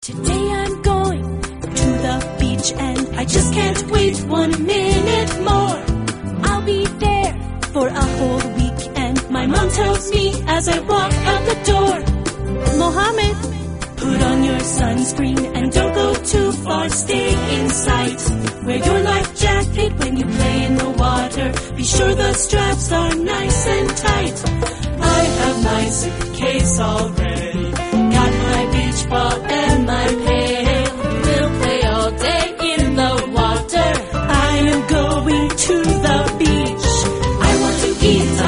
Today I'm going to the beach and I just can't wait 1 minute more. I'll be there for a whole week and my mom tells me as I walk out the door, Mohammed, put on your sunscreen and don't go too far, stay in sight. Wear your life jacket when you play in the water. Be sure the straps are nice and tight. I have my suitcase all ready.